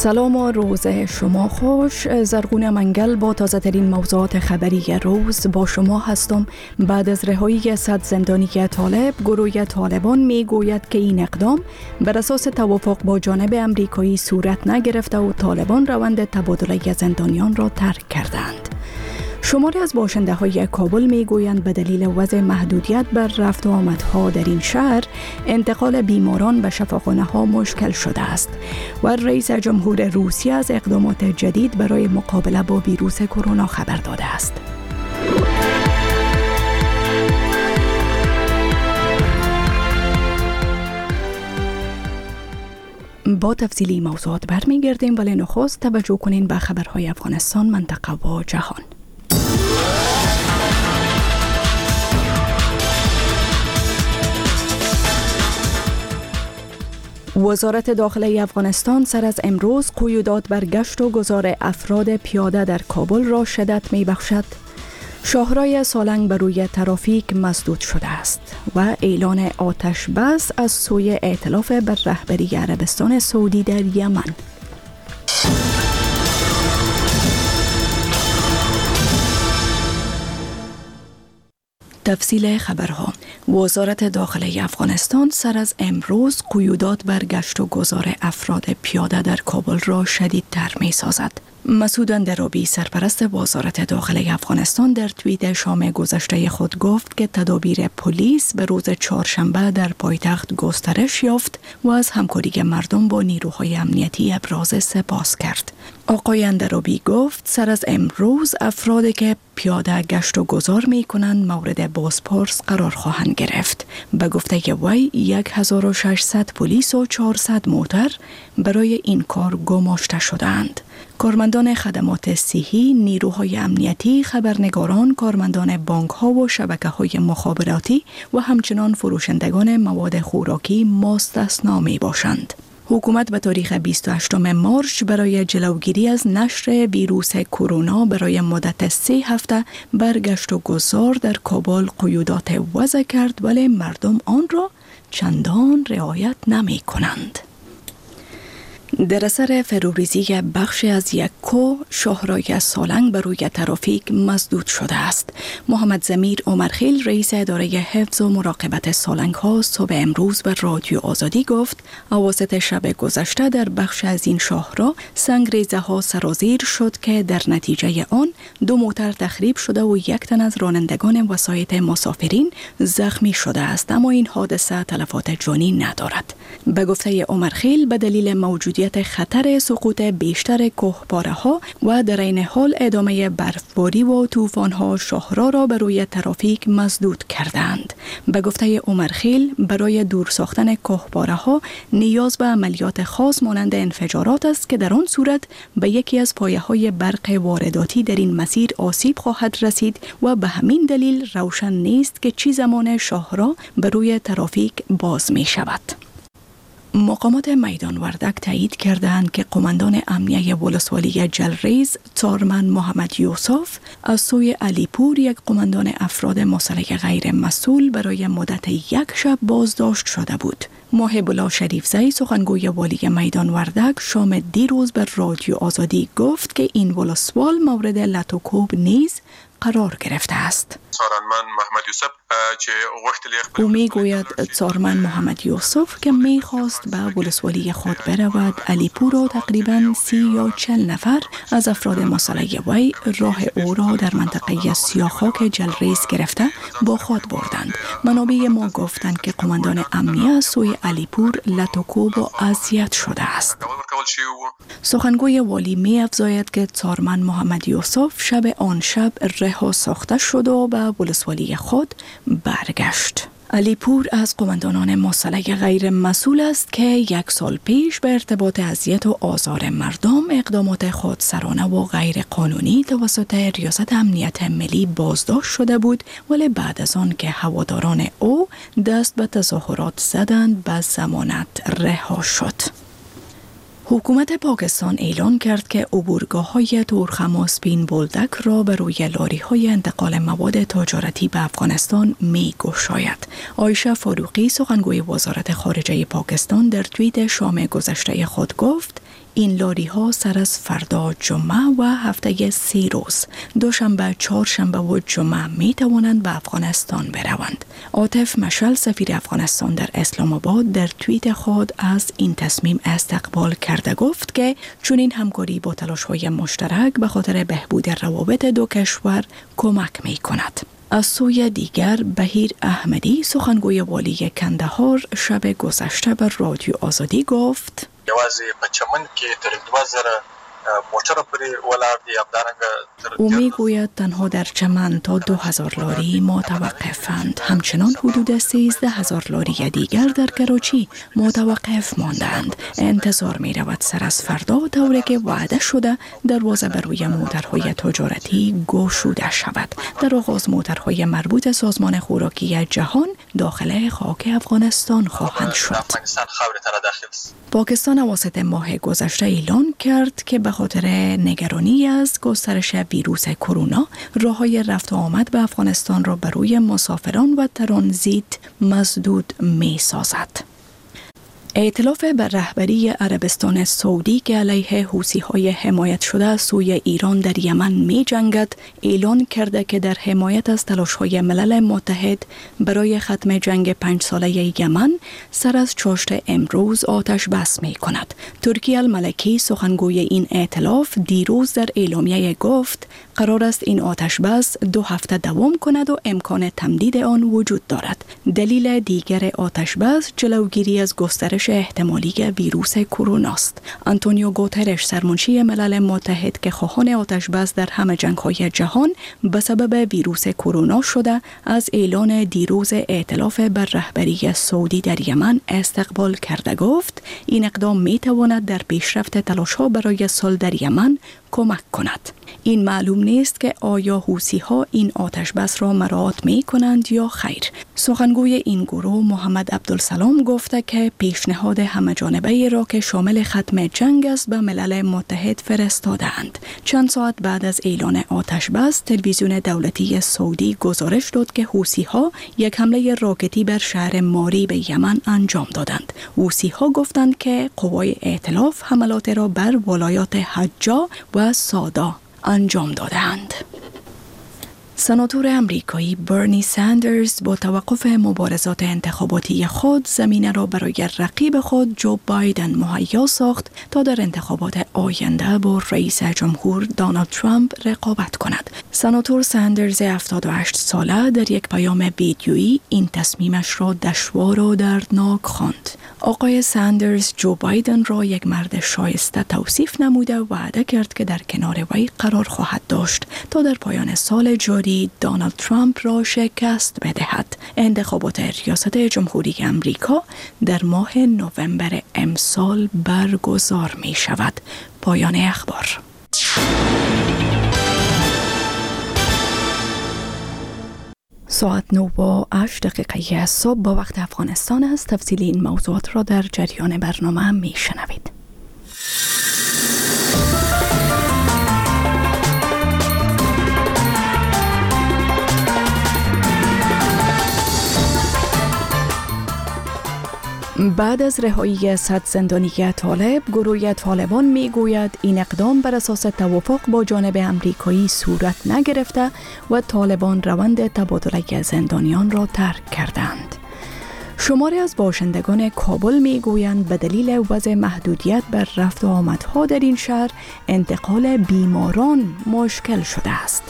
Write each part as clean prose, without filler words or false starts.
سلام و روز شما خوش. زرغون منگل با تازه ترین موضوعات خبری روز با شما هستم. بعد از رهایی 100 زندانی طالب، گروه طالبان می گوید که این اقدام بر اساس توافق با جانب امریکایی صورت نگرفته و طالبان روند تبادله زندانیان را ترک کردند. شماری از باشنده های کابل می گویند به دلیل وضع محدودیت بر رفت و آمدها در این شهر انتقال بیماران به شفاخانه ها مشکل شده است و رئیس جمهور روسیه از اقدامات جدید برای مقابله با ویروس کرونا خبر داده است. با تفصیلی موضوعات برمیگردیم، ولی نخست توجه کنین به خبرهای افغانستان، منطقه و جهان. وزارت داخله افغانستان سر از امروز قیودات بر گشت و گذار افراد پیاده در کابل را شدت می بخشد. شاهرای سالنگ بر روی ترافیک مسدود شده است و اعلان آتش بس از سوی ائتلاف بر رهبری عربستان سعودی در یمن. تفصیل خبرها. وزارت داخله افغانستان سر از امروز قیودات بر گشت و گذار افراد پیاده در کابل را شدیدتر می سازد. مسعود اندرابی سرپرست وزارت داخله افغانستان در توییت شام گذشته خود گفت که تدابیر پلیس به روز چهارشنبه در پایتخت گسترش یافت و از همکاری مردم با نیروهای امنیتی ابراز سپاس کرد. آقای اندرابی گفت سر از امروز افرادی که پیاده گشت و گذار می کنند مورد بازپرس قرار خواهند گرفت. به گفته وی 1600 پلیس و 400 موتر برای این کار گماشته شدند. کارمندان خدمات صحی، نیروهای امنیتی، خبرنگاران، کارمندان بانک‌ها و شبکه‌های مخابراتی و همچنان فروشندگان مواد خوراکی مستثنا می‌باشند. حکومت به تاریخ 28 مارس برای جلوگیری از نشر ویروس کرونا برای مدت 3 هفته بر گشت و گذار در کابل قیودات وضع کرد، ولی مردم آن را چندان رعایت نمی‌کنند. در اثر فروریزی بخش از یک کو، شاهرای سالنگ بر روی ترافیک مسدود شده است. محمد ضمیر عمرخیل رئیس اداره حفظ و مراقبت سالنگ ها صبح امروز به رادیو آزادی گفت اواسط شب گذشته در بخش از این شاهرا سنگریزه ها سرازیر شد که در نتیجه آن 2 موتر تخریب شده و 1 تن از رانندگان وسایط مسافرین زخمی شده است، اما این حادثه تلفات جانی ندارد. به گفته عمرخیل به دلیل موجودیت خطر سقوط بیشتر کوهپاره‌ها و در این حال ادامه برفباری و طوفان‌ها شاهرا را به روی ترافیک مسدود کردند. به گفته عمرخیل برای دور ساختن کوهپاره‌ها نیاز به عملیات خاص مانند انفجارات است که در آن صورت به یکی از پایه‌های برق وارداتی در این مسیر آسیب خواهد رسید و به همین دلیل روشن نیست که چه زمان شاهرا به روی ترافیک باز می شود. مقامات میدان وردک تایید کردند که قماندان امنیه ولسوالی جلریز تارمن محمد یوسف از سوی علیپور یک قماندان افراد مسلح غیر مسئول برای مدت 1 شب بازداشت شده بود. محب الله شریفزی سخنگوی والی میدان وردک شام دیروز به رادیو آزادی گفت که این ولسوال مورد لط و کوب نیز قرار گرفته است. او می گوید تارمن محمد یوسف که می خواست به ولسوالی خود برود علیپور و تقریباً 30 یا 40 نفر از افراد مسلح وی راه او را در منطقه سیاخاک جلریز گرفته با خود بردند. منابع ما گفتند که قماندان امنیه از سوی علیپور لط و کوب و اذیت شده است. سخنگوی والی می افزاید که تارمن محمد یوسف آن شب رها ساخته شد و به ولسوالی خود برگشت. علیپور از قماندانان مسلح غیر مسئول است که 1 سال پیش به ارتباط اذیت و آزار مردم اقدامات خودسرانه و غیر قانونی توسط ریاست امنیت ملی بازداشت شده بود، ولی بعد از آن که هواداران او دست به تظاهرات زدند به ضمانت رها شد. حکومت پاکستان اعلان کرد که عبورگاه‌های تورخم و سپین بولدک را به روی لاری‌های انتقال مواد تجارتی به افغانستان می‌گشاید. عایشه فاروقی سخنگوی وزارت خارجه پاکستان در توییت شام گذشته خود گفت این لاری ها سر از فردا جمعه و هفته 3 روز دوشنبه، چهارشنبه و جمعه می توانند به افغانستان بروند. عاطف مشعل سفیر افغانستان در اسلام آباد در توییت خود از این تصمیم استقبال کرده گفت که چون این همکاری با تلاش‌های مشترک به خاطر بهبود روابط دو کشور کمک می کند. از سوی دیگر بهیر احمدی سخنگوی والی کندهار شب گذشته بر رادیو آزادی گفت او می گوید تنها در چمن تا 2000 لاری متوقفند. همچنان حدود 13,000 لاری دیگر در کراچی متوقف ماندند. انتظار می رود سر از فردا طوری که وعده شده دروازه بر روی موترهای تجارتی گشوده شود. در آغاز موترهای مربوط سازمان خوراکی جهان داخل خاک افغانستان خواهند شد. پاکستان اواسط ماه گذشته اعلان کرد که به خاطر نگرانی از گسترش ویروس کرونا راههای رفت و آمد به افغانستان را بر روی مسافران و ترانزیت مسدود می سازد. ائتلاف بر رهبری عربستان سعودی که علیه حوثی‌های حمایت شده از سوی ایران در یمن می جنگد اعلان کرده که در حمایت از تلاش‌های ملل متحد برای ختم جنگ 5 ساله یمن سر از چاشت امروز آتش بس می کند. ترکی الملکی سخنگوی این ائتلاف دیروز در اعلامیه گفت قرار است این آتش بس 2 هفته دوام کند و امکان تمدید آن وجود دارد. دلیل دیگر آتش بس جلوگیری از گسترش احتمالی ویروس کرونا است. آنتونیو گوترش سرمنشی ملل متحد که خواهان آتش بس در همه جنگ‌های جهان به سبب ویروس کرونا شده از اعلان دیروز ائتلاف بر رهبری سعودی در یمن استقبال کرده گفت این اقدام می‌تواند در پیشرفت تلاش‌ها برای صلح در یمن کمک کند. این معلوم نیست که آیا حوثی‌ها این آتش بس را مراعات می کنند یا خیر. سخنگوی این گروه محمد عبدالسلام گفته که پیشنهاد همه‌جانبه را که شامل ختم جنگ است به ملل متحد فرستادند. چند ساعت بعد از اعلان آتش بس تلویزیون دولتی سعودی گزارش داد که حوثی‌ها یک حمله راکتی بر شهر ماریب یمن انجام دادند. حوثی‌ها گفتند که قوای ائتلاف حملات را بر ولایات حجا و سادا انجام دادند. سناتور امریکایی برنی ساندرز با توقف مبارزات انتخاباتی خود زمینه را برای رقیب خود جو بایدن مهیا ساخت تا در انتخابات آینده با رئیس جمهور دونالد ترامپ رقابت کند. سناتور ساندرز 78 ساله در یک پیام ویدیویی این تصمیمش را دشوار و دردناک خواند. آقای ساندرز جو بایدن را یک مرد شایسته توصیف نموده و وعده کرد که در کنار وی قرار خواهد داشت تا در پایان سال جاری دونالد ترامپ را شکست بدهد. انتخابات ریاست جمهوری امریکا در ماه نوامبر امسال برگزار می شود. پایان اخبار. ساعت 9:08 صبح با وقت افغانستان است. تفصیل این موضوعات را در جریان برنامه می شنوید. بعد از رهایی 100 زندانی طالب، گروه طالبان می گوید این اقدام بر اساس توافق با جانب امریکایی صورت نگرفته و طالبان روند تبادله زندانیان را ترک کردند. شماری از باشندگان کابل می گویند به دلیل وضع محدودیت بر رفت و آمدها در این شهر انتقال بیماران مشکل شده است.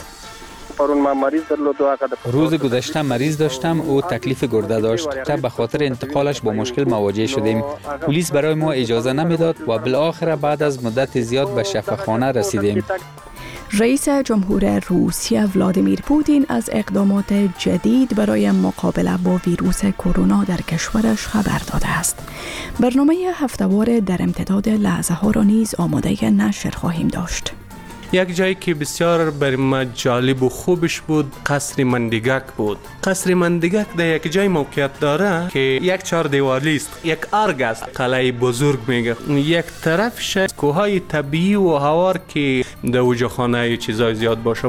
روز گذشته مریض داشتم، او تکلیف گرده داشت تا به خاطر انتقالش با مشکل مواجه شدیم. پلیس برای ما اجازه نمیداد و بالاخره بعد از مدت زیاد به شفاخانه رسیدیم. رئیس جمهور روسیه ولادیمیر پوتین از اقدامات جدید برای مقابله با ویروس کرونا در کشورش خبر داده است. برنامه هفته‌وار در امتداد لحظه ها را نیز آماده نشر خواهیم داشت. یک جایی که بسیار برای ما جالب و خوبش بود قصر مندگک بود. قصر مندگک در یک جای موقعیت داره که یک 4 دیوالی است، یک ارگ است، قلعه بزرگ میگه. یک طرفش کوههای طبیعی و هوار که در اوجه خانه چیزای زیاد باشه.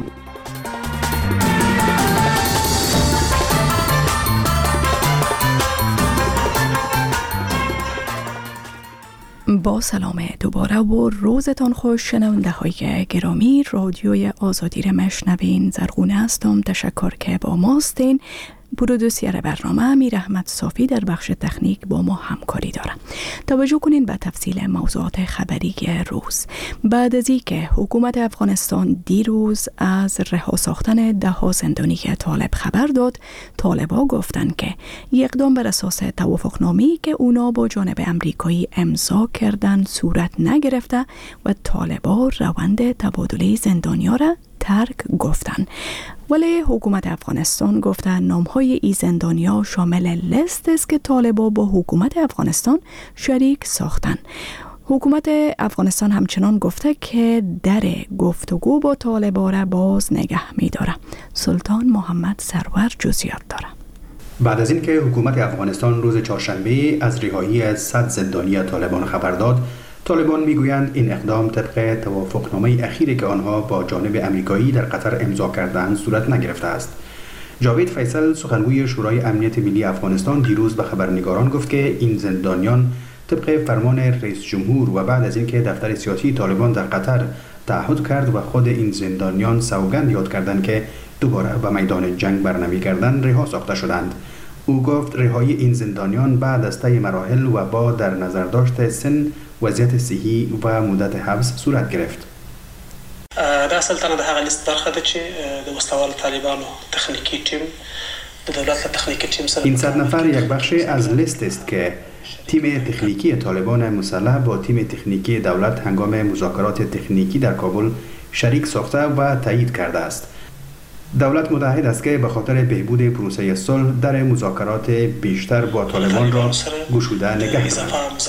با سلام دوباره و روزتان خوش شنونده های گرامی. رادیوی آزادی را مشنوین. زرغونه هستم. تشکر که با ماستین. پرودوسر برنامه امیر احمد صافی در بخش تکنیک با ما همکاری داره. توجه کنین به تفصیل موضوعات خبری روز. بعد از اینکه حکومت افغانستان دیروز از رها ساختن 10 زندانی طالب خبر داد، طالبا گفتن که اقدام بر اساس توافقنامه‌ای که اونا با جانب امریکایی امضا کردن صورت نگرفته و طالبا روند تبادله زندانیان را ترک گفتن. ولی حکومت افغانستان گفته نام‌های ای زندانیا شامل لیست است که طالبا با حکومت افغانستان شریک ساختن. حکومت افغانستان همچنان گفته که در گفتگو با طالبا را باز نگه می‌داره. سلطان محمد سرور جزئیات داره. بعد از اینکه حکومت افغانستان روز چهارشنبه از رهایی از 100 زندانی طالبان خبر داد، طالبان میگویند این اقدام طبق توافقنامه اخیری که آنها با جانب امریکایی در قطر امضا کردند صورت نگرفته است. جاوید فیصل سخنگوی شورای امنیت ملی افغانستان دیروز به خبرنگاران گفت که این زندانیان طبق فرمان رئیس جمهور و بعد از اینکه دفتر سیاسی طالبان در قطر تعهد کرد و خود این زندانیان سوگند یاد کردند که دوباره به میدان جنگ برنمیگردند رها ساخته شدند. او گفت رهایی این زندانیان بعد از طی مراحل و با در نظر داشت سن، وضعیت صحی و مدت حبس صورت گرفت. دا اصلا د هغه لیست برخه ده چې د وسلوال طالبانو تخنیکی تیم د دولت تخنیکی تیم سره این 100 نفر یک بخش از لیست است که تیم تکنیکی طالبان مسلح با تیم تکنیکی دولت هنگام مذاکرات تکنیکی در کابل شریک ساخته و تایید کرده است. دولت متحد است که به خاطر بهبود پروسه صلح در مذاکرات بیشتر با طالبان را گشوده نگه دارد.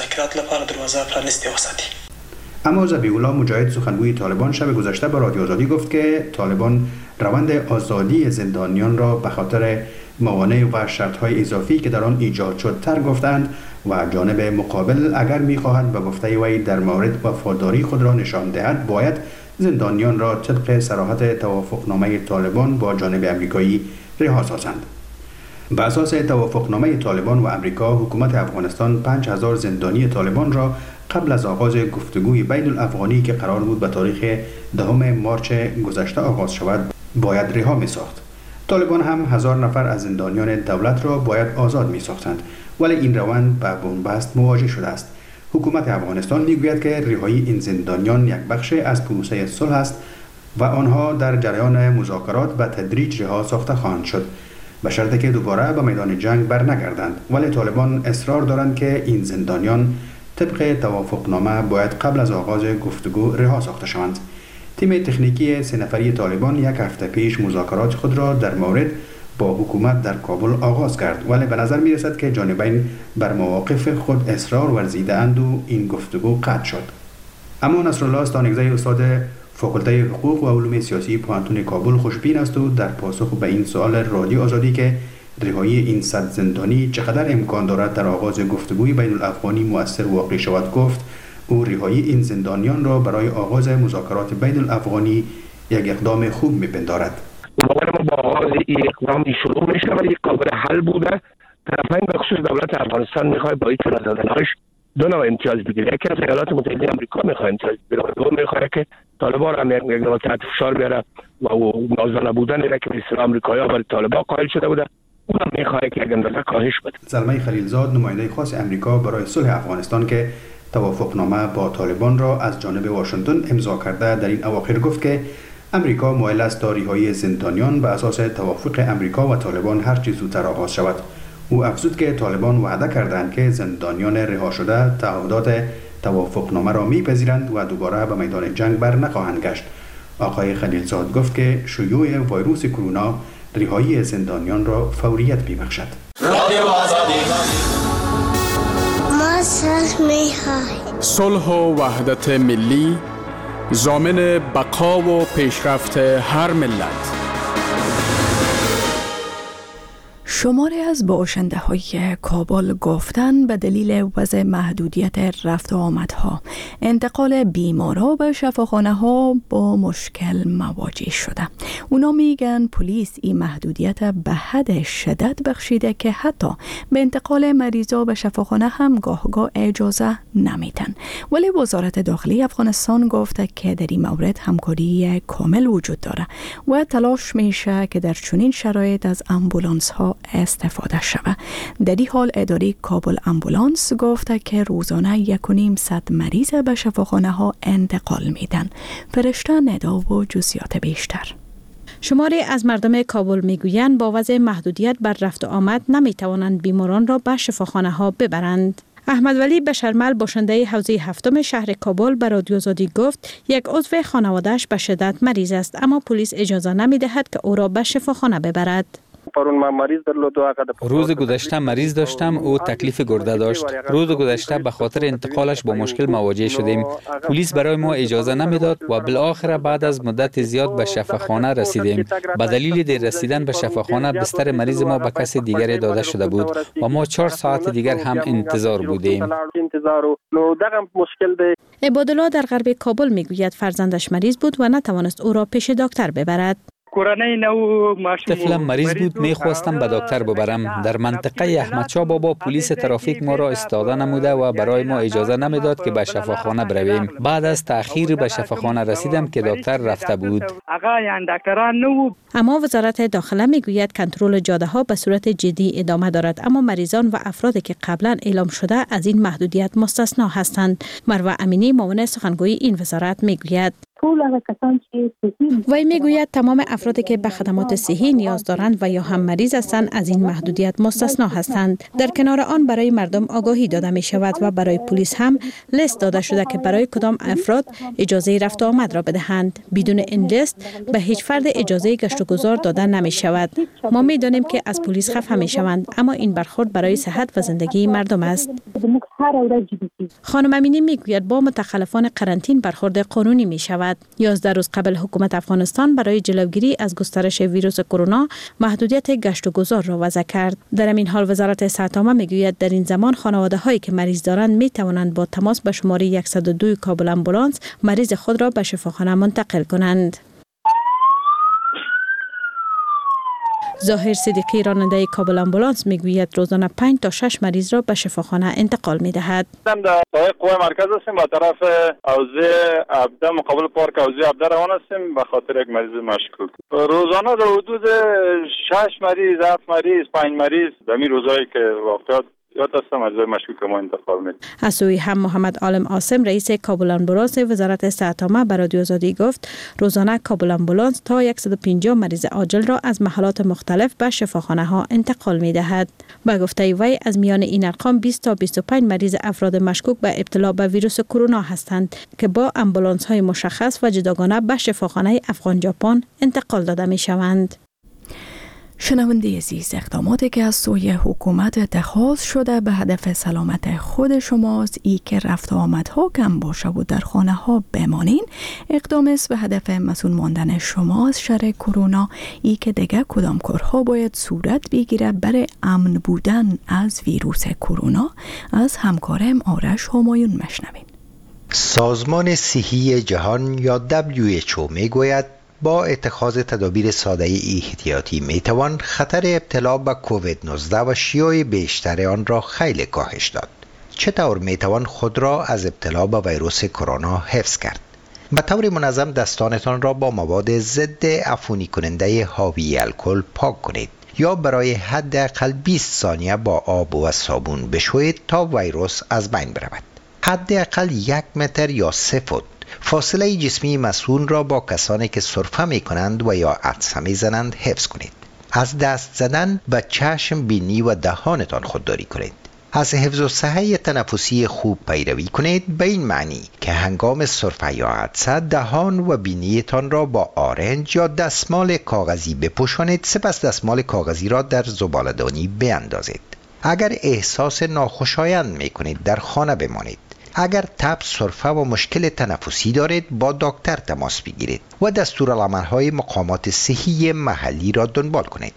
اما ذبیح الله مجاهد سخنگوی طالبان شب گذشته به رادیو آزادی گفت که طالبان روند آزادی زندانیان را به خاطر موانع و شرط‌های اضافی که در آن ایجاد شد ترک گفتند و جانب مقابل اگر می‌خواهد به گفته وی در مورد وفاداری خود را نشان دهد باید زندانیان را طبق صراحت توافقنامه طالبان با جانب امریکایی رها سازند. به اساس توافقنامه طالبان و امریکا، حکومت افغانستان 5000 زندانی طالبان را قبل از آغاز گفتگوی بین الافغانی که قرار بود به تاریخ 10 مارچ گذشته آغاز شود باید رها می ساخت. طالبان هم 1000 نفر از زندانیان دولت را باید آزاد می ساختند، ولی این روند با بنبست مواجه شده است. حکومت افغانستان میگوید که رهایی این زندانیان یک بخش از پروسه صلح است و آنها در جریان مذاکرات به تدریج رها ساخته خواهند شد به شرطی که دوباره به میدان جنگ برنگردند. ولی طالبان اصرار دارند که این زندانیان طبق توافقنامه باید قبل از آغاز گفتگو رها ساخته شوند. تیم تکنیکی 3 نفری طالبان یک هفته پیش مذاکرات خود را در مورد با حکومت در کابل آغاز کرد، ولی به نظر می رسد که جانبین بر مواقف خود اصرار ورزیدند و این گفتگو قطع شد. اما نصرالله استانگزی استاد فاکولته حقوق و علوم سیاسی پوهنتون کابل خوشبین است و در پاسخ به این سوال رادیو آزادی که رهایی این 100 زندانی چقدر امکان دارد در آغاز گفتگوی بین الافغانی مؤثر واقع شود گفت او رهایی این زندانیان را برای آغاز مذاکرات بین الافغانی یک اقدام خوب می‌پندارد. باور ما با آغاز این اقدام شروع میشه ولی قابل حل بوده. طرفین به خصوص دولت افغانستان میخواد با این تنازل‌هاش دو نوع امتیاز بگیره. یکی از ایالات متحده آمریکا میخواد امتیاز بگیره و دوم میخواد که طالبان هم یک نوع تحت فشار بیاره و نازنده بودن را که مثل آمریکایی‌ها برای طالبان قائل شده بوده اونم میخواد که یک اندازه کاهش بده. زلمه خلیلزاد نماینده خاص امریکا برای صلح افغانستان که توافقنامه با طالبان را از جانب واشنگتن امضا کرده در این اواخر گفت که امریکا مایل است تا رهایی زندانیان به اساس توافق امریکا و طالبان هر چه زودتر آغاز شود. او افزود که طالبان وعده کردند که زندانیان رها شده تعهدات توافقنامه را میپذیرند و دوباره به میدان جنگ بر نخواهند گشت. آقای خلیلزاد گفت که شیوع ویروس کرونا رهایی زندانیان را فوریت میبخشد. صلح و وحدت ملی ضامن بقا و پیشرفت هر ملت. شماری از باشنده های کابل گفتند به دلیل وضع محدودیت رفت و آمدها انتقال بیمارا به شفاخانه ها با مشکل مواجه شده. اونا میگن پلیس این محدودیت به حد شدت بخشیده که حتی به انتقال مریضا به شفاخانه هم گاه اجازه نمیدن. ولی وزارت داخلی افغانستان گفته که در این مورد همکاری کامل وجود داره و تلاش میشه که در چنین شرایط از امبولانس ها استفاده شود. در این حال اداره کابل امبولانس گفته که روزانه 1.5 مریض به شفاخانه ها انتقال میدن. فرشته ندا و جزئیات بیشتر. شماری از مردم کابل میگویند با وضع محدودیت بر رفت و آمد نمیتوانند بیماران را به شفاخانه ها ببرند. احمد ولی بشرمل باشنده حوزه هفتم شهر کابل به رادیو آزادی گفت یک عضو خانواده‌اش به شدت مریض است، اما پلیس اجازه نمیدهد که او را به شفاخانه ببرد. روز گذشته مریض داشتم، او تکلیف گرده داشت. روز گذشته به خاطر انتقالش با مشکل مواجه شدیم. پلیس برای ما اجازه نمیداد و بالاخره بعد از مدت زیاد به شفاخانه رسیدیم. به دلیل دیر رسیدن به شفاخانه بستر مریض ما به کسی دیگری داده شده بود و ما 4 ساعت دیگر هم انتظار بودیم. عبادالله در غرب کابل میگوید فرزندش مریض بود و نتوانست او را پیش دکتر ببرد. طفلم مریض بود، میخواستم به دکتر ببرم. در منطقه احمدشاه بابا پلیس ترافیک ما را استاده نموده و برای ما اجازه نمیداد که به شفاخانه برویم. بعد از تأخیر به شفاخانه رسیدم که دکتر رفته بود. اما وزارت داخله میگوید کنترل جاده ها به صورت جدی ادامه دارد، اما مریضان و افرادی که قبلا اعلام شده از این محدودیت مستثنا هستند. مروه امینی معاون سخنگوی این وزارت میگوید وی میگوید تمام افرادی که به خدمات صحی نیاز دارند و یا هم مریض هستند از این محدودیت مستثنا هستند. در کنار آن برای مردم آگاهی داده می شود و برای پلیس هم لیست داده شده که برای کدام افراد اجازه رفت و آمد را بدهند. بدون این لیست به هیچ فرد اجازه گشت و گذار داده نمی شود. ما می دانیم که از پلیس خفه می شوند، اما این برخورد برای صحت و زندگی مردم است. خانم امینی میگوید با متخلفان قرنطین برخورد قانونی می شود. 11 روز قبل حکومت افغانستان برای جلوگیری از گسترش ویروس کرونا محدودیت گشت و گذار را وضع کرد. در این حال وزارت صحت عامه میگوید در این زمان خانواده هایی که مریض دارند می توانند با تماس به شماره 102 کابل امبولانس مریض خود را به شفاخانه منتقل کنند. ظاهر صدیقی راننده کابل امبولانس میگوید روزانه 5 تا 6 مریض را به شفاخانه انتقال میدهد. در قوه مرکز هستیم، به طرف حوزه عبده مقابل پارک حوزه عبده روان هستیم به خاطر یک مریض مشکوک. روزانه در حدود 6 مریض، 7 مریض، 5 مریض در این روزایی که واقعات از سوی هم محمد عالم عاصم رئیس کابل امبولانس وزارت صحت عامه به رادیو آزادی گفت روزانه کابل امبولانس تا 150 مریض عاجل را از محلات مختلف به شفاخانه ها انتقال می دهد. به گفته وی از میان این ارقام 20 تا 25 مریض افراد مشکوک به ابتلا به ویروس کرونا هستند که با امبولانس های مشخص و جداگانه به شفاخانه افغان ژاپن انتقال داده می شوند. شنونده عزیز، اقداماتی که از سوی حکومت اتخاذ شده به هدف سلامت خود شماست. ای که رفت و آمدها کم باشه و در خانه ها بمانین، اقدام است به هدف مسئول ماندن شما از شر کرونا. ای که دیگه کدام کارها باید صورت بگیره برای امن بودن از ویروس کرونا، از همکارم آرش همایون مشنوین. سازمان صحی جهان یا WHO میگوید با اتخاذ تدابیر ساده احتیاطی میتوان خطر ابتلا به کووید 19 و شیوع بیشتر آن را خیلی کاهش داد. چطور میتوان خود را از ابتلا به ویروس کرونا حفظ کرد؟ به طور منظم دستانتان را با مواد ضد عفونی کننده حاوی الکل پاک کنید یا برای حداقل 20 ثانیه با آب و صابون بشویید تا ویروس از بین برود. حداقل 1 متر یا 3 فوت فاصله جسمی مسئول را با کسانی که سرفه می کنند و یا عطسه می زنند حفظ کنید. از دست زدن به چشم، بینی و دهانتان خودداری کنید. از حفظ و صحه تنفسی خوب پیروی کنید، به این معنی که هنگام سرفه یا عطسه دهان و بینیتان را با آرنج یا دستمال کاغذی بپوشانید، سپس دستمال کاغذی را در زباله‌دانی بیندازید. اگر احساس ناخوشایند می کنید در خانه بمانید. اگر تب، سرفه و مشکل تنفسی دارید با دکتر تماس بگیرید و دستورالعمل‌های مقامات صحی محلی را دنبال کنید.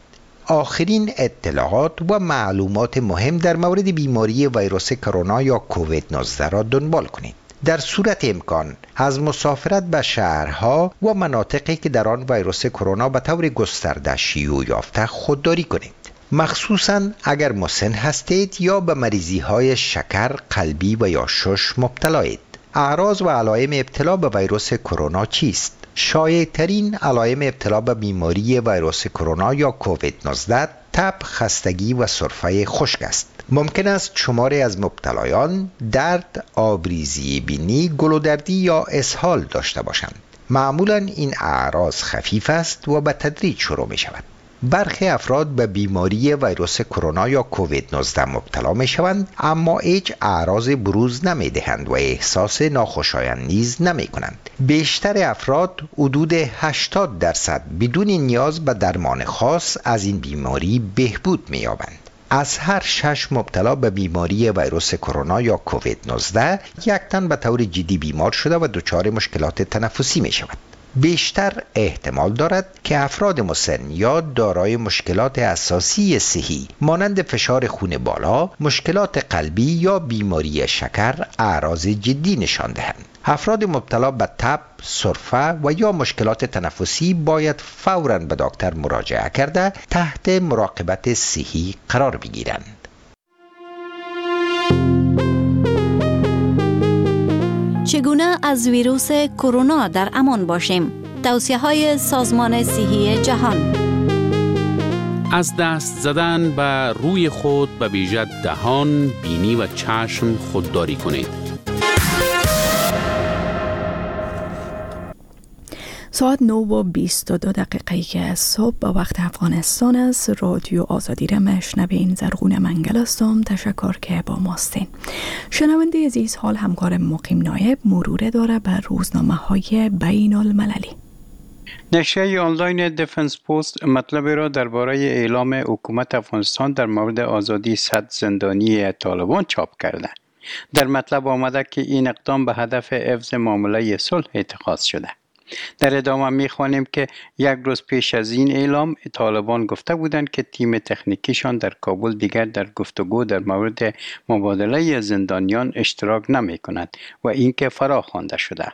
آخرین اطلاعات و معلومات مهم در مورد بیماری ویروس کرونا یا کووید 19 را دنبال کنید. در صورت امکان از مسافرت به شهرها و مناطقی که در آن ویروس کرونا به طور گسترده شیوع یافته خودداری کنید، مخصوصاً اگر مسن هستید یا به مریضی‌های شکر، قلبی و یا شش مبتلایید. اعراض و علائم ابتلا به ویروس کرونا چیست؟ شایع‌ترین علائم ابتلا به بیماری ویروس کرونا یا کووید 19 تب، خستگی و سرفه خشک است. ممکن است شماری از مبتلایان درد، آبریزی بینی، گلودردی یا اسهال داشته باشند. معمولاً این اعراض خفیف است و به تدریج شروع می شود. برخی افراد به بیماری ویروس کرونا یا کووید 19 مبتلا می شوند اما هیچ اعراض بروز نمی دهند و احساس ناخوشایند نیز نمی کنند. بیشتر افراد حدود 80% بدون نیاز به درمان خاص از این بیماری بهبود می یابند. از هر 6 مبتلا به بیماری ویروس کرونا یا کووید 19 یک تن به طور جدی بیمار شده و دچار مشکلات تنفسی می شود. بیشتر احتمال دارد که افراد مسن یا دارای مشکلات اساسی صحی مانند فشار خون بالا، مشکلات قلبی یا بیماری شکر اعراض جدی نشان دهند. افراد مبتلا به تب، سرفه و یا مشکلات تنفسی باید فوراً به دکتر مراجعه کرده تحت مراقبت صحی قرار بگیرند. چگونه از ویروس کرونا در امان باشیم؟ توصیه‌های سازمان صحی جهان. از دست زدن به روی خود به ویژه دهان، بینی و چشم خودداری کنید. ساعت 9:22 که صبح به وقت افغانستان است. رادیو آزادی را میشنوین. زرغون منگل هستم. تشکر که با ماستین. شنونده عزیز، حال همکار مقیم نایب مرور داره بر روزنامه‌های بین المللی. نشریه آنلاین دفنس پست مطلب را درباره اعلام حکومت افغانستان در مورد آزادی 100 زندانی طالبان چاپ کرده. در مطلب آمده که این اقدام به هدف حفظ معامله صلح اتخاذ شده. در ادامه می‌خوانیم که یک روز پیش از این اعلام طالبان گفته بودند که تیم تکنیکیشان در کابل دیگر در گفتگو در مورد مبادله زندانیان اشتراک نمی‌کند و اینکه فرا خوانده شده.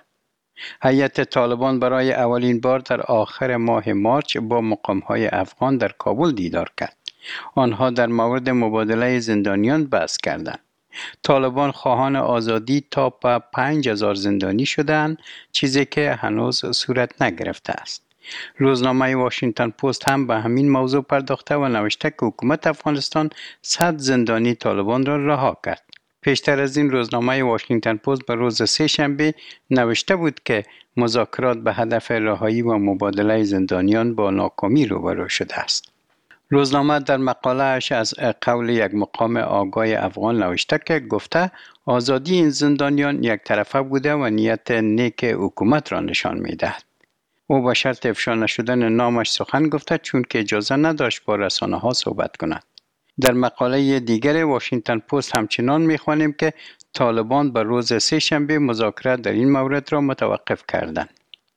هیئت طالبان برای اولین بار در آخر ماه مارچ با مقام‌های افغان در کابل دیدار کرد. آنها در مورد مبادله زندانیان بحث کردند. طالبان خواهان آزادی تا به 5000 زندانی شدند، چیزی که هنوز صورت نگرفته است. روزنامه واشنگتن پست هم به همین موضوع پرداخته و نوشته که حکومت افغانستان 100 زندانی طالبان را رها کرد. پیشتر از این روزنامه واشنگتن پست به روز سه‌شنبه نوشته بود که مذاکرات به هدف رهایی و مبادله زندانیان با ناکامی روبرو شده است. روزنامه در مقاله‌اش از قول یک مقام آگاه افغان نوشته که گفته آزادی این زندانیان یک طرفه بوده و نیت نیک حکومت را نشان می‌دهد. او با شرط افشا نشدن نامش سخن گفته چون که اجازه نداشت با رسانه‌ها صحبت کند. در مقاله دیگر واشنگتن پست همچنان می‌خوانیم که طالبان بر روز سه‌شنبه مذاکرات در این مورد را متوقف کردند.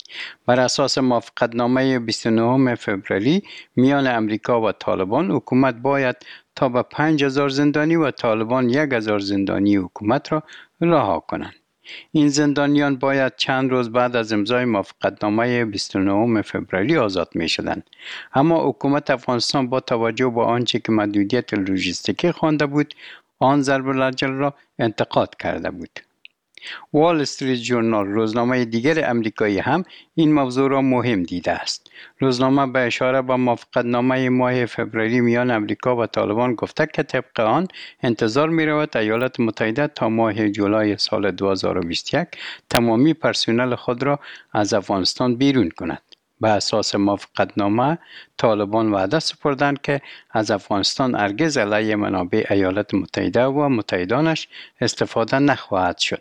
بر اساس موافقتنامه 29 فوریه میان امریکا و طالبان، حکومت باید تا به 5000 زندانی و طالبان 1000 زندانی حکومت را رها کنند. این زندانیان باید چند روز بعد از امضای موافقتنامه 29 فوریه آزاد می شدند. اما حکومت افغانستان با توجه به آنچه که محدودیت لوجستیکی خوانده بود، آن ضرب العجل را انتقاد کرده بود. وال استریت ژورنال، روزنامه دیگر امریکایی، هم این موضوع را مهم دیده است. روزنامه به اشاره به موافقتنامه ماه فوریه میان امریکا و طالبان گفته که طبق آن انتظار می رود ایالات متحده تا ماه جولای سال 2021 تمامی پرسنل خود را از افغانستان بیرون کند. به اساس موافقتنامه طالبان وعده سپردند که از افغانستان هرگز علیه منابع ایالات متحده و متحدانش استفاده نخواهد شد.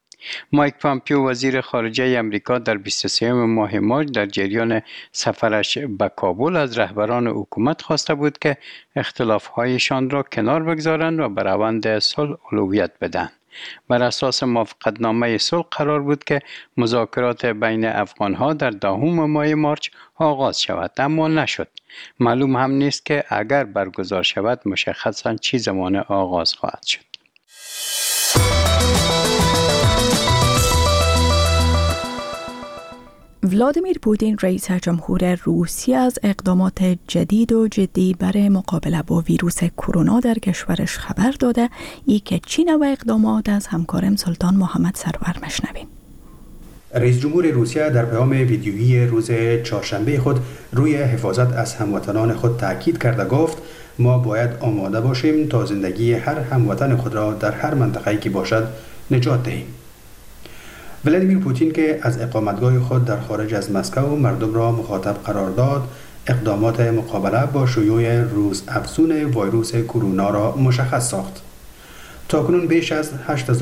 مایک پامپیو، وزیر خارجه امریکا، در 23 ماه مارچ در جریان سفرش به کابل از رهبران حکومت خواسته بود که اختلاف‌هایشان را کنار بگذارند و به روند صلح اولویت بدهند. بر اساس موافقتنامه صلح قرار بود که مذاکرات بین افغان‌ها در 10 ماه مارچ آغاز شود، اما نشد. معلوم هم نیست که اگر برگزار شود مشخصاً چه زمان آغاز خواهد شد. ولادیمیر پوتین رئیس جمهور روسیه از اقدامات جدید و جدی برای مقابله با ویروس کرونا در کشورش خبر داده. ای که چین و اقدامات از همکارم سلطان محمد سرور مشنویم. رئیس جمهور روسیه در پیام ویدیویی روز چهارشنبه خود روی حفاظت از هموطنان خود تاکید کرده گفت ما باید آماده باشیم تا زندگی هر هموطن خود را در هر منطقه‌ای که باشد نجات دهیم. ولادیمیر پوتین که از اقامتگاه خود در خارج از مسکو مردم را مخاطب قرار داد، اقدامات مقابله با شیوع روز افزون ویروس کرونا را مشخص ساخت. تاکنون بیش از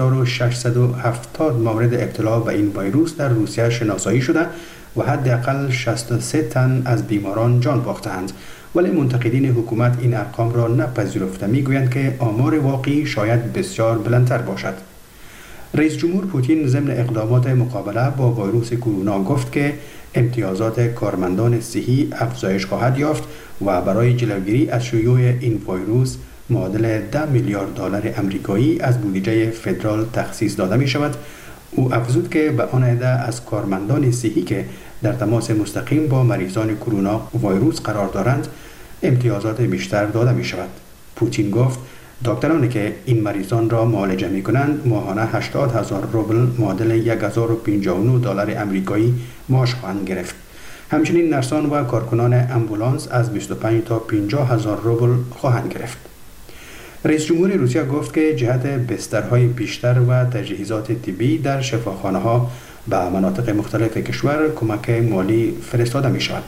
8670 مورد ابتلا به این ویروس در روسیه شناسایی شده و حداقل 63 تن از بیماران جان باختند، ولی منتقدین حکومت این ارقام را نپذیرفته، میگویند که آمار واقعی شاید بسیار بلندتر باشد. رئیس جمهور پوتین ضمن اقدامات مقابله با ویروس کرونا گفت که امتیازات کارمندان صحی افزایش خواهد یافت و برای جلوگیری از شیوع این ویروس معادل 10 میلیارد دلار آمریکایی از بودجه فدرال تخصیص داده می شود. او افزود که به آن عده از کارمندان صحی که در تماس مستقیم با مریضان کرونا ویروس قرار دارند امتیازات بیشتر داده می شود. پوتین گفت دکترانی که این مریضان را معالجه می کنند ماهانه 80,000 روبل معادل 1059 دلار آمریکایی معاش خواهند گرفت. همچنین نرسان و کارکنان امبولانس از 25 تا 50,000 روبل خواهند گرفت. رئیس جمهور روسیه گفت که جهت بسترهای بیشتر و تجهیزات طبی در شفاخانه‌ها به مناطق مختلف کشور کمک مالی فرستاده می شود.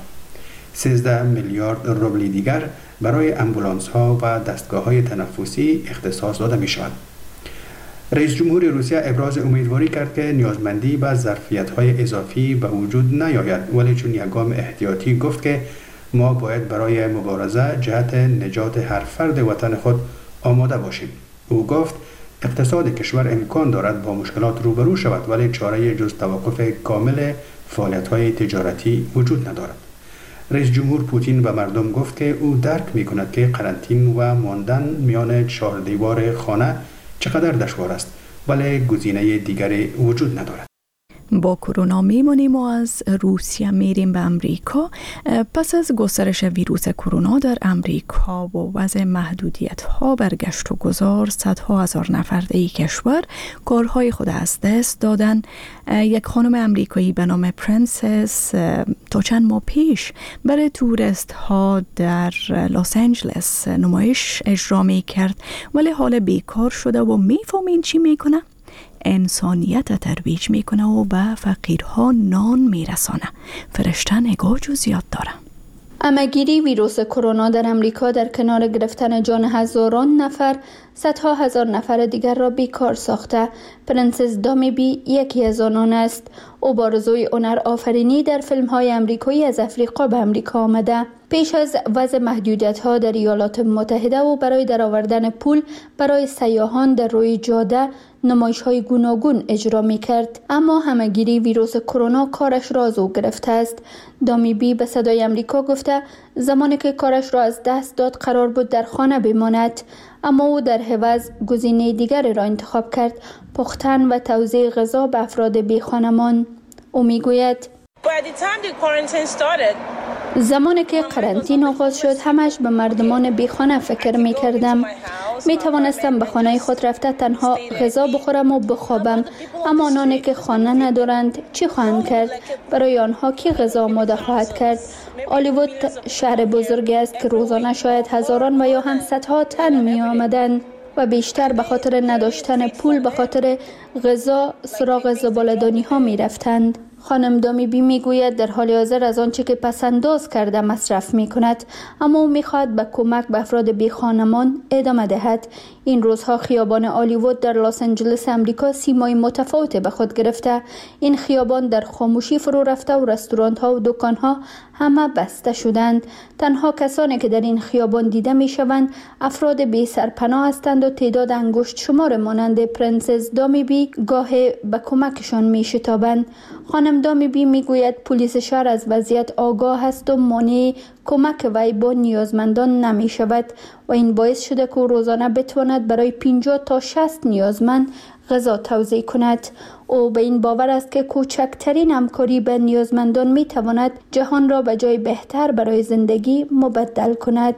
13 میلیارد روبل دیگر برای امبولانس ها و دستگاه های تنفسی اختصاص داده می شود. رئیس جمهور روسیه ابراز امیدواری کرد که نیازمندی به ظرفیت های اضافی به وجود نیاید، ولی چون یک گام احتیاطی گفت که ما باید برای مبارزه جهت نجات هر فرد وطن خود آماده باشیم. او گفت اقتصاد کشور امکان دارد با مشکلات روبرو شود، ولی چاره جز توقف کامل فعالیت های تجارتی وجود ندارد. رئیس جمهور پوتین به مردم گفت که او درک می کند که قرنطین و ماندن میان چهار دیوار خانه چقدر دشوار است، ولی گزینه دیگری وجود ندارد. با کرونا میمونیم و از روسیه میریم به امریکا. پس از گسترش ویروس کرونا در امریکا و وضع محدودیت ها بر گشت و گذار، صدها هزار نفر در این کشور کارهای خود از دست دادن. یک خانم امریکایی به نام پرنسس تا چند ماه پیش برای توریست ها در لس آنجلس نمایش اجرا می کرد، ولی حالا بیکار شده و میفهمین چی میکنه؟ انسانیت ترویج میکنه و به فقیرها نان میرسانه. فرشته نگاه جزئیات داره. همه‌گیری ویروس کرونا در امریکا در کنار گرفتن جان هزاران نفر، صدها هزار نفر دیگر را بیکار ساخته. پرنسس دامی بی یکی از آنان است. او با آرزوی هنر آفرینی در فیلم‌های امریکایی از افریقا به امریکا آمده. پیش از وضع محدودیت‌ها در ایالات متحده و برای درآوردن پول برای سیاحان در روی جاده نمایش‌های گوناگون اجرا می‌کرد، اما همه‌گیری ویروس کرونا کارش را از او گرفته است. دامی بی به صدای امریکا گفته زمانی که کارش را از دست داد قرار بود در خانه بماند، اما او در عوض گزینه دیگری را انتخاب کرد: پختن و توزیع غذا به افراد بی‌خانمان. او میگوید زمانی که قرنطینه آغاز شد همش به مردمان بیخانه فکر می کردم. می توانستم به خانه خود رفته تنها غذا بخورم و بخوابم، اما آنانی که خانه ندارند چی خواهند کرد؟ برای آنها کی غذا آماده خواهد کرد؟ هالیوود شهر بزرگی است که روزانه شاید هزاران و یا هم صدها تن می آمدند و بیشتر به خاطر نداشتن پول به خاطر غذا سراغ زباله‌دانی ها می رفتند. خانم دامیبی میگوید در حال حاضر از آنچه که پسنداز کرده مصرف می کند، اما او میخواهد به کمک به افراد بی خانمان ادامه دهد. این روزها خیابان هالیوود در لس آنجلس امریکا سیمای متفاوت به خود گرفته. این خیابان در خاموشی فرو رفته و رستوران ها و دکان ها همه بسته شدند. تنها کسانی که در این خیابان دیده می شوند افراد بی سرپناه هستند و تعداد انگشت شمار مانند پرنسس دامیبی گاهی به کمکشان می شتابند. خانم دامیبی می گوید پلیس شهر از وضعیت آگاه است و مانع کمک وی با نیازمندان نمی شود و این باعث شده که روزانه بتواند برای 50 تا 60 نیازمند غذا توزیع کند. او به این باور است که کوچکترین همکاری به نیازمندان می تواند جهان را به جای بهتر برای زندگی مبدل کند.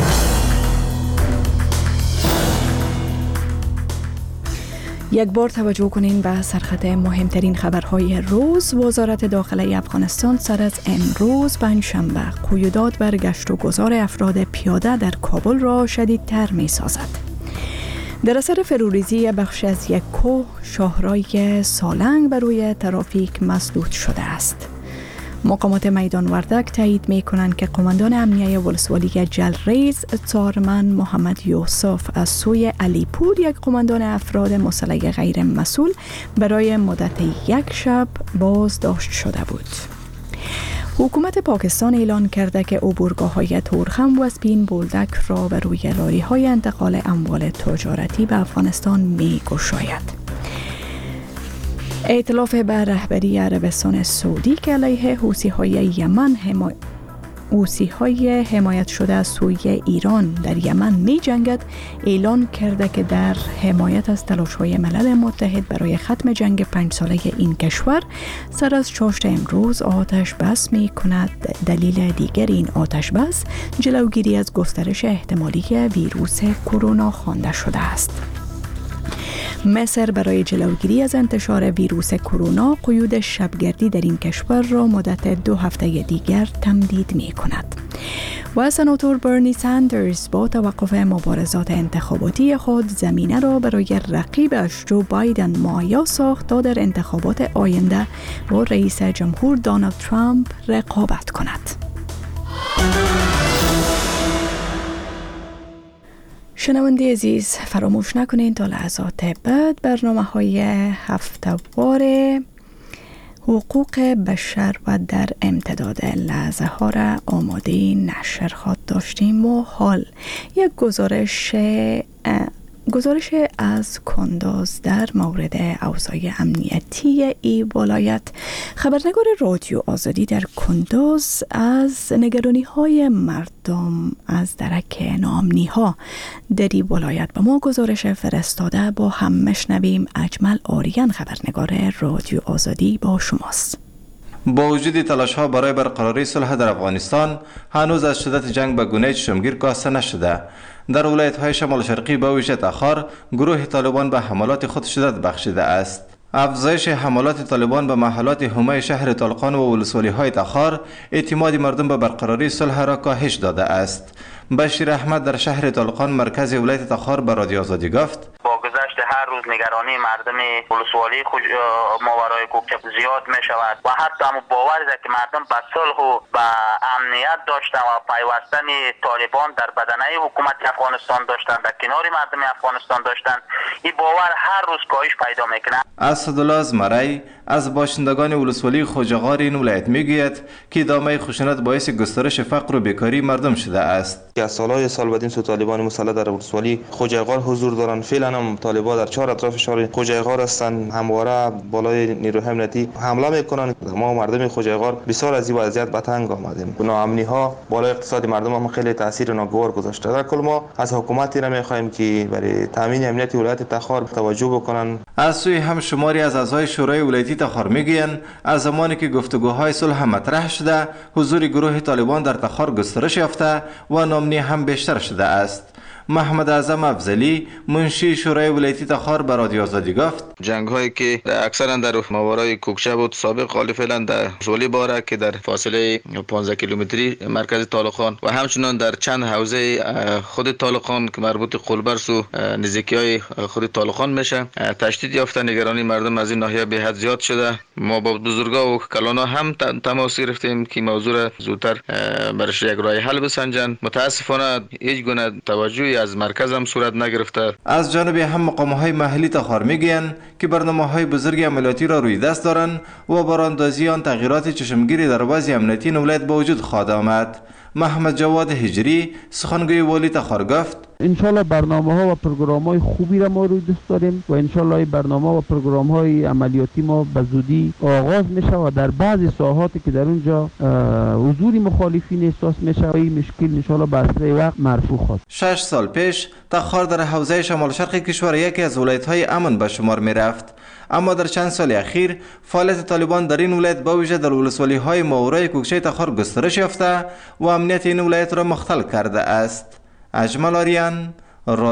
یک بار توجه کنین به سرخط مهمترین خبرهای روز. وزارت داخله افغانستان سر از امروز پنجشنبه قیودات بر گشت و گذار افراد پیاده در کابل را شدیدتر می سازد. در اثر فروریزی بخش از یک کوه، شاهرای سالنگ بر روی ترافیک مسدود شده است. مقامات میدان وردک تایید می کنند که قماندان امنیه ولسوالی جلریز تارمن محمد یوسف از سوی علیپور یک قماندان افراد مسلح غیر مسئول برای مدت یک شب بازداشت شده بود. حکومت پاکستان اعلان کرده که عبورگاه‌های تورخم و سپین بولدک را بر روی لاری‌های انتقال اموال تجارتی به افغانستان می‌گشاید. ائتلاف به رهبری عربستان سعودی که علیه حوثی‌های یمن حوثی‌های حمایت شده از سوی ایران در یمن می جنگد، اعلان کرده که در حمایت از تلاش‌های ملل متحد برای ختم جنگ 5 ساله این کشور سر از چاشت امروز آتش بس می کند. دلیل دیگر این آتش بس جلوگیری از گسترش احتمالی ویروس کرونا خوانده شده است. مصر برای جلوگیری از انتشار ویروس کرونا قیود شبگردی در این کشور را مدت 2 هفته دیگر تمدید می کند. و سناتور برنی ساندرز با توقف مبارزات انتخاباتی خود زمینه را برای رقیبش جو بایدن مهیا ساخت تا در انتخابات آینده با رئیس جمهور دونالد ترامپ رقابت کند. شنونده عزیز، فراموش نکنید تا لحظات بعد برنامه‌های هفته‌وار حقوق بشر و در امتداد لحظه ها را آماده نشر خواهد داشتیم و حال یک گزارش از کندوز در مورد اوضاع امنیتی ای ولایت. خبرنگار رادیو آزادی در کندوز از نگرانی های مردم از درک ناامنی ها در ای ولایت به ما گزارش فرستاده. با هم مشنویم. اجمل آریان خبرنگار رادیو آزادی با شماست. با وجود تلاش ها برای برقراری صلح در افغانستان، هنوز از شدت جنگ به گونه چشمگیر کاسته نشده. در ولایت های شمال شرقی به ویژه تخار، گروه طالبان به حملات خود شدت بخشیده است. افزایش حملات طالبان به محلات حومه شهر طالقان و ولسوالی های تخار اعتماد مردم به برقراری صلح را کاهش داده است. بشیر احمد در شهر طالقان مرکز ولایت تخار به رادیو آزادی گفت: با گذشت هر روز نگرانی مردم ولسوالی ماورای کوکب زیاد می شود و حتی هم باور است که مردم به صلح و به امنیت داشتن و پیوستن طالبان در بدنه حکومت افغانستان داشتن، در کنار مردم افغانستان داشتن. این باور هر روز کاهش پیدا میکنه. اسدالله ازمری از باشندگان ولسوالی خوجغار این ولایت میگوید که ادامه خشونت باعث گسترش فقر و بیکاری مردم شده است. از سالهای سال بدین سو طالبان مسلح در ولسوالی خوجغار حضور دارند. فعلا هم طالبان در 4 اطراف شهر خوجغار هستند. همواره بالای نیروهای امنیتی حمله میکنند. ما مردم خوجغار بسیار از این وضعیت به تنگ آمدیم. ناامنی ها بالای اقتصاد مردم هم خیلی تاثیر ناگوار گذاشته. در کل ما از حکومتی را میخواهیم که برای تامین امنیت ولایت تخار توجه بکنند. از سوی هم شماری از اعضای شورای ولایتی تخار میگویند از زمانی که گفتگوهای صلح مطرح شده، حضور گروه طالبان در تخار گسترش یافته و ناامنی هم بیشتر شده است. محمد اعظم افضلی منشی شورای ولایتی تخار به رادیو آزادی گفت جنگ هایی که اکثرا در ماورای کوکچه بود سابق حال فعلا در ولسوالی باره که در فاصله 15 کیلومتری مرکز طالقان و همچنان در چند حوزه خود طالقان که مربوط قلبرس و نزدیکی های خود طالقان میشه تشدید یافته. نگرانی مردم از این ناحیه به حد زیاد شده. ما با بزرگا و کلانا هم تماس گرفتیم که موضوع را زودتر برش یک راه حل بسنجند. متاسفانه هیچ گونه توجهی از مرکز هم صورت نگرفته. از جانب هم مقام‌های محلی تخار میگویند که برنامه‌های بزرگ عملیاتی را روی دست دارند و باراندازی آن تغییرات چشمگیری در وضع امنیتی ولایت به وجود خواهد آمد. محمد جواد هجری سخنگوی والی تخار گفت انشالله برنامه ها و پروگرام های خوبی را ما روی دست داریم و انشالله برنامه و پروگرام های عملیاتی ما به زودی آغاز میشه و در بعضی ساحاتی که در اونجا حضور مخالفین احساس میشه این مشکل انشالله به اسرع وقت مرفوع خواهد. 6 سال پیش تخار در حوزه شمال شرق کشور یکی از ولایت‌های امن به شمار میرفت، اما در چند سال اخیر فعالیت طالبان در این ولایت به ویژه در ولسوالی‌های ماورای کوکچه تخار گسترش یافته و امنیت این ولایت را مختل کرده است. اجمل آریان